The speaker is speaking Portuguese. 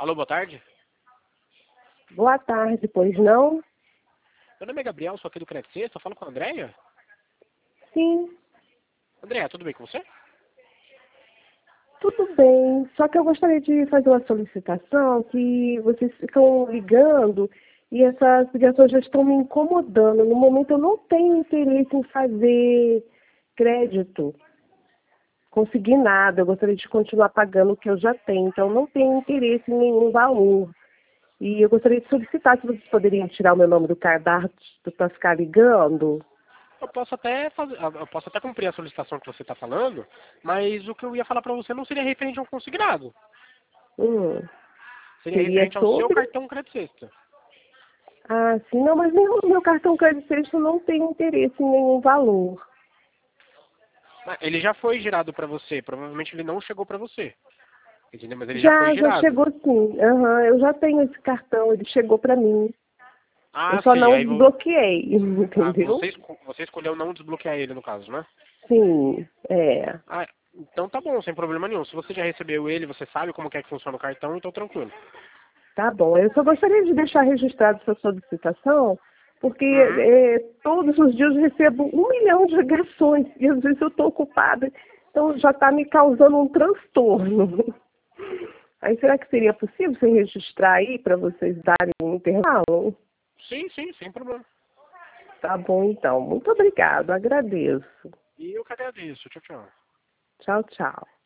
Alô, boa tarde. Boa tarde, pois não? Meu nome é Gabriel, sou aqui do Credit Sexta, eu falo com a Andréia. Sim, Andréia, tudo bem com você? tudo bem. Só que eu gostaria de fazer uma solicitação que vocês ficam ligando e essas ligações já estão me incomodando. No momento eu não tenho interesse em fazer crédito, conseguir nada. Eu gostaria de continuar pagando o que eu já tenho, então eu não tenho interesse em nenhum valor. E eu gostaria de solicitar se vocês poderiam tirar o meu nome do cadastro para ficar ligando. Eu posso até cumprir a solicitação que você está falando, mas o que eu ia falar para você não seria referente ao consignado. Hum, Seria Seria referente ao seu sobre. cartão Credit Sexta. Ah, sim, não, mas nem o meu cartão crédito sexto não tem interesse em nenhum valor. Mas ele já foi girado para você, provavelmente ele não chegou para você. Entendeu? Mas ele já foi Já girado. chegou sim. Aham, eu já tenho esse cartão, ele chegou para mim. Eu Ah, só sim, não aí desbloqueei, entendeu? você escolheu não desbloquear ele no caso, né? Sim, é. Ah, então tá bom, sem problema nenhum. Se você já recebeu ele, você sabe como que é que funciona o cartão, então tranquilo. Tá bom. Eu só gostaria de deixar registrado essa solicitação, porque Uhum. todos os dias eu recebo 1 milhão de ligações e às vezes eu estou ocupada, então já está me causando um transtorno. Aí será que seria possível você registrar aí para vocês darem um intervalo? Sim, sim, sem problema. Tá bom, então. Muito obrigado. Agradeço. E eu que agradeço. Tchau, tchau. Tchau, tchau.